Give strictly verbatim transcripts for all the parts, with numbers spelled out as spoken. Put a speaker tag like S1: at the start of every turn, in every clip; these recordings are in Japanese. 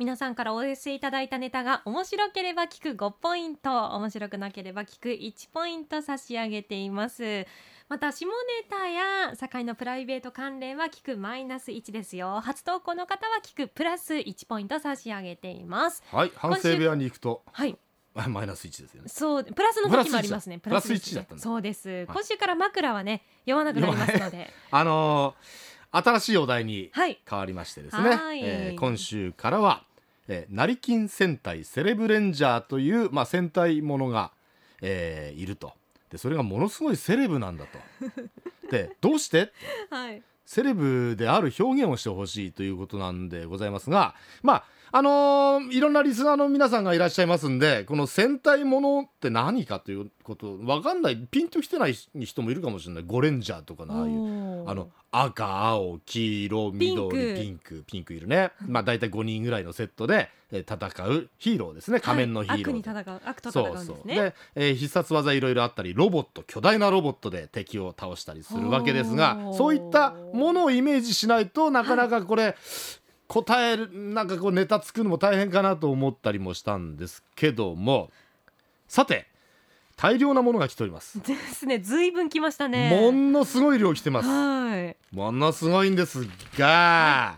S1: 皆さんからお寄せいただいたネタが面白ければ聞くごポイント、面白くなければ聞くいちポイント差し上げています。また下ネタや堺のプライベート関連は聞くマイナスいちですよ。初投稿の方は聞くプラスいちポイント差し上げています。
S2: はい、反省部屋に行くと、
S1: はい、
S2: マイナスいちですよね。
S1: そうプラスの時もありますね。
S2: プラスいちだったんだ。
S1: そうです、
S2: はい、
S1: 今週から枕はね読まなくなりますので
S2: あのー、新しいお題に変わりましてですね、
S1: はい、
S2: えー、今週からは、えー、成金戦隊セレブレンジャーという、まあ、戦隊ものが、えー、いると。でそれがものすごいセレブなんだとでどうして、はい、セレブである表現をしてほしいということなんでございますが、まああのー、いろんなリスナーの皆さんがいらっしゃいますんで、この戦隊ものって何かということ分かんない、ピンときてない人もいるかもしれない。ゴレンジャーとかのああいうあの赤青黄色緑ピンクピンクいるね、まあ、だいたいごにんぐらいのセットで戦うヒーローですね。仮面のヒーロー、
S1: はい、悪に戦う悪と戦うんですね。そうそう
S2: で、えー、必殺技いろいろあったり、ロボット巨大なロボットで敵を倒したりするわけですが、そういったものをイメージしないとなかなかこれ、はい、答えるなんかこうネタ作るのも大変かなと思ったりもしたんですけども、さて大量なものが来ております
S1: ですね。ずいぶん来ましたね。
S2: ものすごい量来てます。
S1: はい、
S2: ものすごいんですが、はい、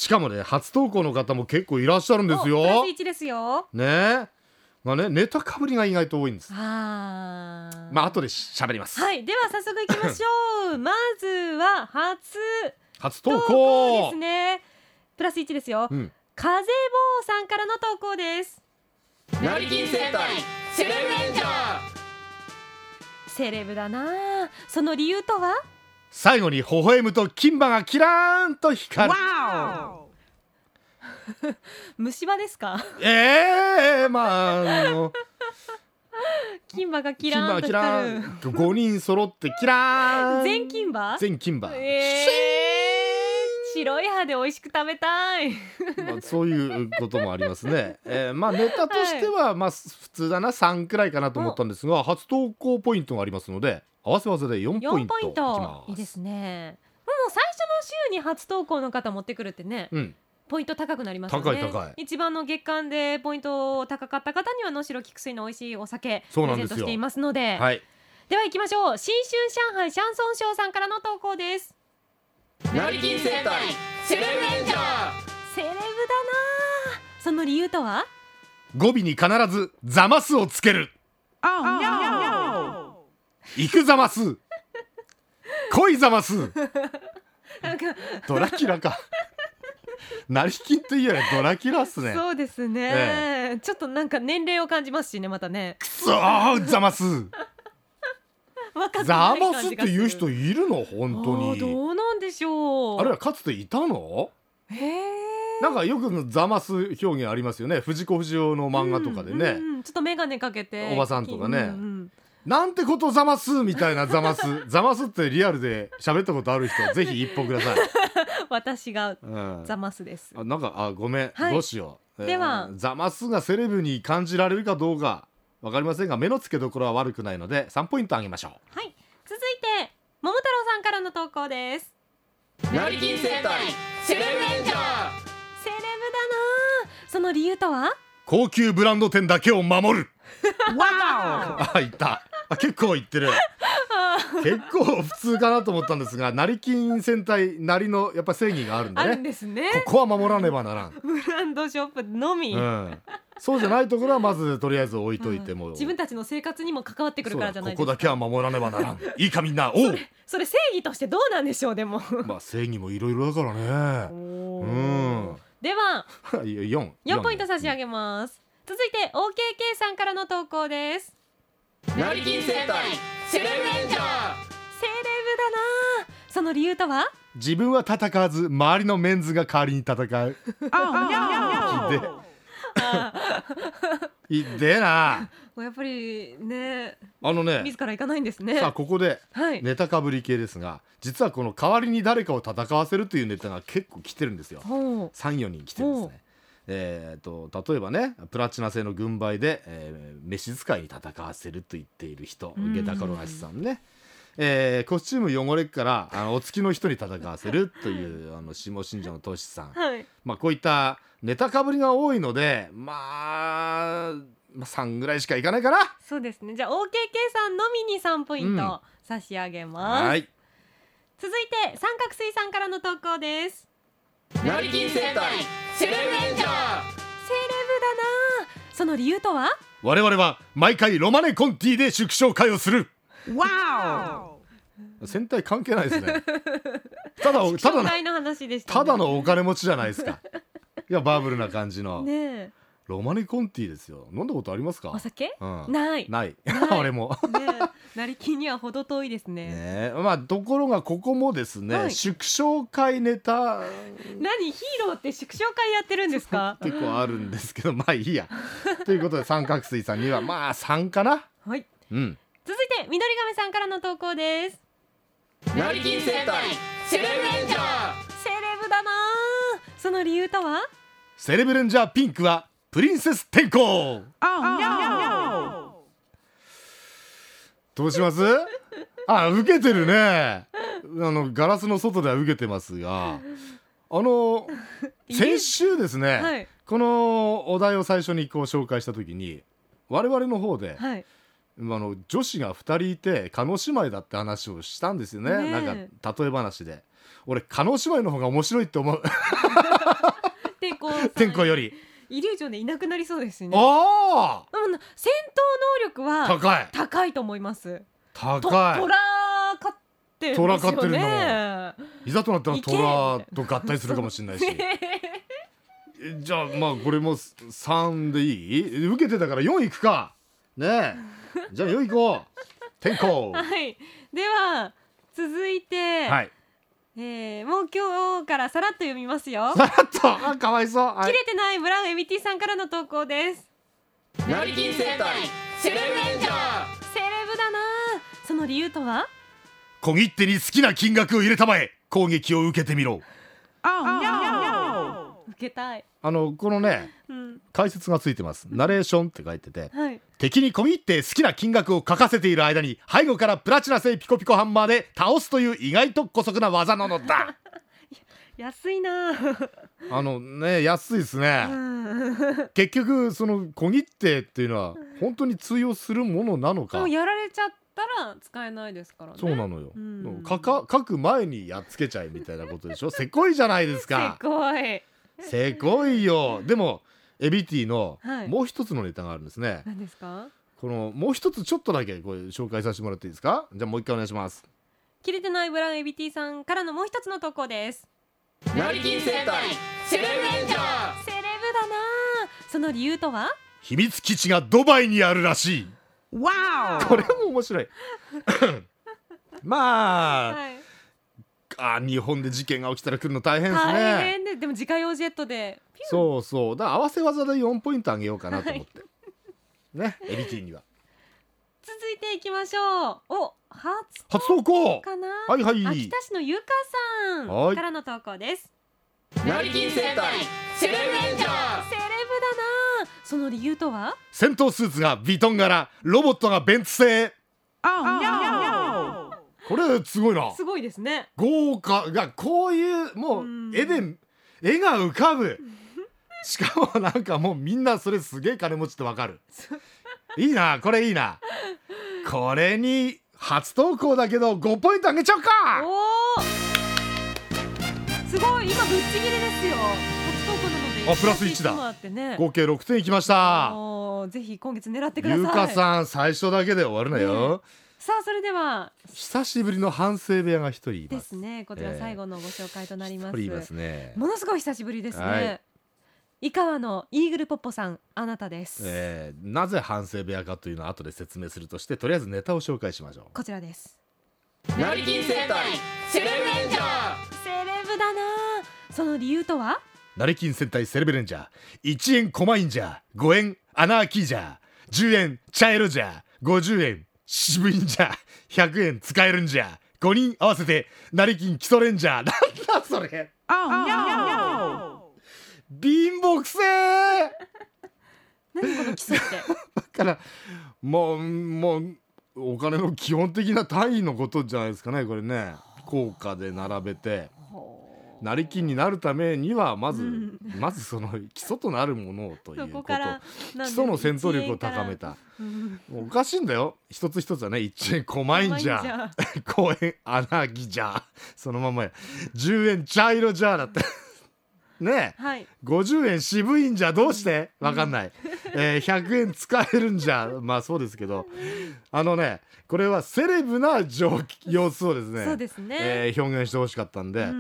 S2: しかもね初投稿の方も結構いらっしゃるんですよ。
S1: プラスいちですよ
S2: ね。まあね、ネタかぶりが意外と多いんです。
S1: あ
S2: まあ後で喋ります。
S1: はい、では早速いきましょうまずは初
S2: 初投稿
S1: ですね。プラスいちですよ、うん、風坊さんからの投稿です。
S3: 成金戦隊セレブレンジャー。
S1: セレブだな。その理由とは？
S2: 最後に微笑むと金歯がキラーンと光る。
S1: わー虫歯ですか？
S2: えー、まあ、あの
S1: 金歯がキラーンと光る。
S2: ごにん揃ってキラーン。
S1: 全金歯？
S2: 全金歯、
S1: えー、白い歯で美味しく食べたい
S2: まあ、そういうこともありますね、えー、まあネタとしては、はい、まあ普通だなさんくらいかなと思ったんですが、初投稿ポイントがありますので合わせ技でよんポイントいきます。
S1: いいですね。もう最初の週に初投稿の方持ってくるってね、うん、ポイント高くなりますよね。
S2: 高い高い。
S1: 一番の月間でポイント高かった方には能代菊水の美味しいお酒プレゼントしていますので、
S2: はい、
S1: では行きましょう。新春上海シャンソンショーさんからの投稿です。
S3: 成金戦隊セレブレンジャー。
S1: セレブだな。その理由とは？
S2: 語尾に必ずザマスをつける。行くザマス恋ザマスドラキュラか成金といえばドラキュラっすね。
S1: そうですね、ええ、ちょっとなんか年齢を感じますしね。またね、
S2: くそーザマスザマスって言う人いるの？本当に
S1: どうなんでしょう。
S2: あれはかつていたの？
S1: へー、
S2: なんかよくザマス表現ありますよね。藤子不二雄の漫画とかでね、
S1: うんうん、ちょっと眼鏡かけて
S2: おばさんとかね、
S1: うんうん、
S2: なんてことザマスみたいなザマスザマスってリアルで喋ったことある人ぜひ一本ください
S1: 私がザマスです、
S2: うん、あなんかあごめん、はい、どうしよう、
S1: では、
S2: えー、ザマスがセレブに感じられるかどうかわかりませんが、目の付けどころは悪くないのでさんポイントあげましょう。
S1: はい、続いて桃太郎さんからの投稿です。
S3: 成金戦隊セレブレンジャー。
S1: セレブだな。その理由とは？
S2: 高級ブランド店だけを守るわーあ、いったあ、結構いってる結構普通かなと思ったんですが、成金戦隊なりのやっぱ正義があるんでね。
S1: あるんですね。
S2: ここは守らねばならん。
S1: ブランドショップのみ、うん、
S2: そうじゃないところはまずとりあえず置いといても、うん、
S1: 自分たちの生活にも関わってくるからじゃないですか。
S2: ここだけは守らねばならんいいかみんな。おう、
S1: それ、それ正義としてどうなんでしょう。でも
S2: まあ正義もいろいろだからね。うん、
S1: では
S2: よん、
S1: よんポイント差し上げます。続いて オーケーケー さんからの投稿です。
S3: 成金戦隊セレブレンジャー。セレブだな。
S1: その理由とは？
S2: 自分は戦わず周りのメンズが代わりに戦ういってえな。
S1: やっぱりね、
S2: あのね、
S1: 自ら行かないんですね。
S2: さあここでネタかぶり系ですが、はい、実はこの代わりに誰かを戦わせるというネタが結構来てるんですよ。さん、よにん来てるんですね。えー、と例えばね、プラチナ製の軍配で、えー、召使いに戦わせると言っている人、下駄転がしさんね、 えーコスチューム汚れっからあのお付きの人に戦わせるというあの下信者のトシさん、
S1: はい。
S2: まあ、こういったネタかぶりが多いので、まあ、まあさんぐらいしかいかないかな。
S1: そうですね。じゃあ オーケーケー さんのみにさんポイント、
S2: うん
S1: 差し上げます。
S2: はい。
S1: 続いて三角水さんからの投稿です。
S3: 成金戦隊セレブレンジャー。
S1: セレブだな。その理由とは？
S2: 我々は毎回ロマネコンティで縮小会をする。
S1: わ
S2: 戦隊関係ないですね。ただただの
S1: 紹介の話でしたね。
S2: ただのお金持ちじゃないですか。いやバブルな感じの、
S1: ねえ。
S2: ロマネコンティですよ。飲んだことありますか？
S1: お酒？
S2: うん、
S1: ない。
S2: ない
S1: ない
S2: 俺も
S1: ねえ、成金には程遠いですね。
S2: ね。まあところがここもですね、
S1: はい
S2: 縮小会ネタ
S1: 何ヒーローって縮小会やってるんですか？
S2: 結構あるんですけどまあいいやということで三角水さんにはまあさんかな。
S1: はい。
S2: うん
S1: 続いて緑亀さんからの投稿です。
S3: 成金戦隊セレブレンジャー。
S1: セレブだな。その理由とは？
S2: セレブレンジャーピンクはプリンセス天候。どうします？あ、受けてるね。あのガラスの外では受けてますが、あの先週ですね、
S1: はい。
S2: このお題を最初にこう紹介した時に我々の方で、
S1: はい。
S2: あの女子がふたりいて叶姉妹だって話をしたんですよね。
S1: ねえ
S2: なんか例え話で俺叶姉妹の方が面白いって思う。
S1: 天候さん
S2: 天候より
S1: イリュージョンでいなくなりそうですね。
S2: ああ
S1: うん、戦闘能力は
S2: 高い
S1: 高いと思います。と
S2: 高い
S1: トラ勝ってるんですよね。
S2: 虎勝ってるんだいざとなったら
S1: いけ
S2: 虎と合体するかもしれないしえじゃあまあこれもさんでいい？受けてたからよんいくかねえじゃあよんいこう天候
S1: はい。では続いて、
S2: はい
S1: えー、もう今日からさらっと読みますよ。
S2: さらっとあかわいそう、はい、
S1: 切れてないブラウンエビティさんからの投稿です。
S3: 成金戦隊セレブレンジャー。
S1: セレブだな。その理由とは？
S2: 小切手に好きな金額を入れたまえ攻撃を受けてみろ。
S1: 受けたい。
S2: あのこのね
S1: うん。
S2: 解説がついてます。ナレーションって書いてて、
S1: はい。
S2: 敵に小切手好きな金額を書かせている間に背後からプラチナ製ピコピコハンマーで倒すという意外と姑息な技なのだ。
S1: 安いな。
S2: あのね安いですね、
S1: うん。
S2: 結局その小切手っていうのは本当に通用するものなのか。
S1: もうやられちゃったら使えないですからね。
S2: そうなのよ、
S1: うん
S2: かか書く前にやっつけちゃえみたいなことでしょ。せこいじゃないですか。
S1: すごい。
S2: せこいよ。でもエビティの
S1: はい
S2: もう一つのネタがあるんですね、
S1: 何ですか？
S2: このもう一つちょっとだけこれ紹介させてもらっていいですか。じゃあもう一回お願いします。
S1: 切れてないブラウンエビティさんからのもう一つの投稿です。
S3: 成金戦隊セレブレンジャー。
S1: セレブだな。その理由とは？
S2: 秘密基地がドバイにあるらしい。
S1: わ
S2: これも面白いまあ、
S1: はい。
S2: あ日本で事件が起きたら来るの大変ですね。
S1: 大変で、でも自家用ジェットでピュン。
S2: そうそうだから合わせ技でよんポイントあげようかなと思って、ねエビティには
S1: 続いていきましょう。お、初
S2: 初投稿
S1: かな。
S2: はいはい
S1: 秋田市のゆかさ
S2: はい
S1: んからの投稿です。
S3: 成金戦隊セレブレンジャー。
S1: セレブだな。その理由とは？
S2: 戦闘スーツがヴィトン柄ロボットがベンツ製。これすごいな。
S1: すごいですね。
S2: 豪華がこういうも
S1: うん
S2: う絵で絵が浮かぶしかもなんかもうみんなそれすげえ金持ちってわかるいいなこれいいなこれに初投稿だけどごポイントあげちゃおうか。
S1: おお。すごい今ぶっちぎりですよ。初投稿なので。
S2: あプラスいちだ
S1: もあってね。
S2: 合計ろくてんいきました。
S1: おーぜひ今月狙ってください。
S2: ゆうかさん最初だけで終わるなよ、
S1: さあそれでは
S2: 久しぶりの反省部屋が一人いま
S1: ですすね。こちら最後のご紹介となります。
S2: 一人いますね、
S1: ものすごい久しぶりですね。
S2: はい
S1: 井川のイーグルポッポさん、あなたです。
S2: えーなぜ反省部屋かというのは後で説明するとしてとりあえずネタを紹介しましょう。
S1: こちらです。
S3: 成金戦隊セレブレンジャー。
S1: セレブだな。その理由とは？
S2: 成金戦隊セレブレンジャーいちえんコマインジャーごえんアナーキージャーじゅうえんチャイルジャーごじゅうえん渋いんじゃひゃくえん使えるんじゃごにん合わせて成金基礎レンジャーなんだそれ貧乏くせー
S1: 何この基礎って。
S2: だからもうもうお金の基本的な単位のことじゃないですかねこれね。効果で並べて成金になるためにはまず、うん、まずその基礎となるものをということ、基礎の戦闘力を高めた、うん、おかしいんだよ。一つ一つはね、いちえん狛円じゃごえん穴木じゃそのままやじゅうえん茶色じゃだってねえ、はい、ごじゅうえん渋いんじゃどうしてわかんない、えー、ひゃくえん使えるんじゃまあそうですけど、あのねこれはセレブな様子をですね、
S1: そうですね、
S2: えー、表現してほしかったんで、うん、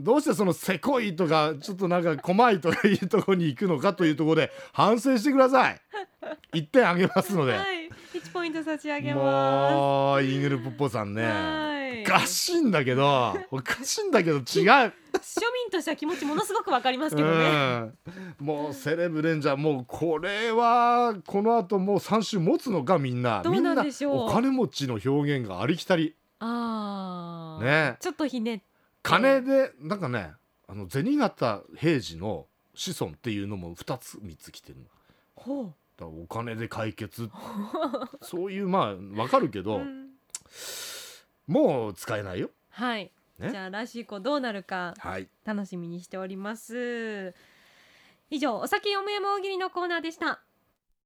S2: どうしてそのせこいとかちょっとなんか細いとかいうところに行くのかというところで反省してください。いってんあげますので、
S1: はい、いちポイント差し上げます。
S2: もうイーグルポッポさんね、おかしいんだけどおかしいんだけど違う
S1: 庶民としては気持ちものすごくわかりますけどね、
S2: うん、もうセレブレンジャーもうこれはこの後もうさん週持つのか。みんな
S1: どうなんでしょう。
S2: みんなお金持ちの表現がありきたり、
S1: あ、
S2: ね、
S1: ちょっとひねって
S2: 金でなんかね、あの銭形平次の子孫っていうのもふたつみっつ来てるの。
S1: ほう、
S2: だからお金で解決そういうまあわかるけど、うん、もう使えないよ。
S1: はい、ね、じゃあ来週以降どうなるか楽しみにしております、はい、以上お酒よもやま大喜利のコーナーでした。